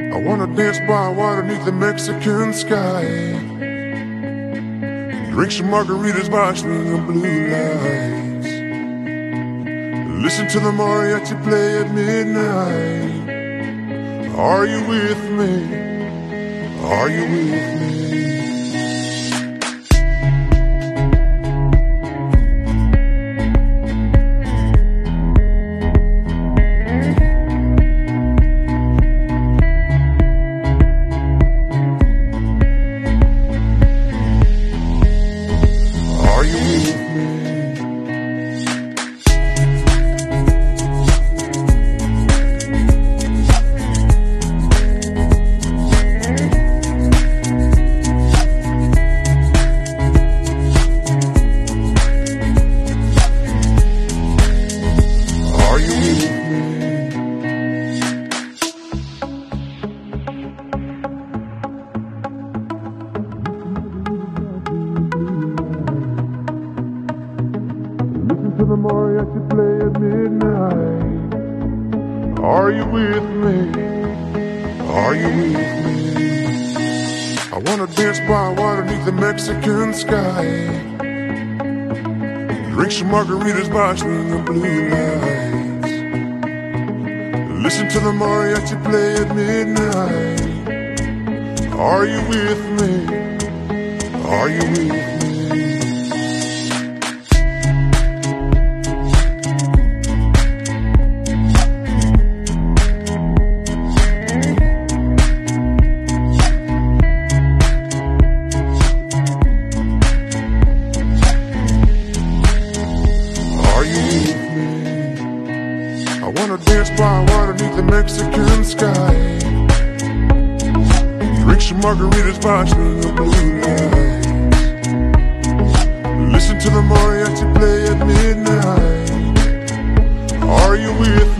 I wanna dance by water beneath the Mexican sky, drink some margaritas by a string of blue lights, listen to the mariachi play at midnight. Are you with me? Are you with me? To the mariachi play at midnight. Are you with me? Are you with me? I wanna dance by water beneath the Mexican sky, drink some margaritas by a string of blue lights, listen to the mariachi play at midnight. Are you with me? Are you with me? I wanna dance by water beneath the Mexican sky, drink some margaritas by a string of blue lights, listen to the mariachi play at midnight. Are you with me?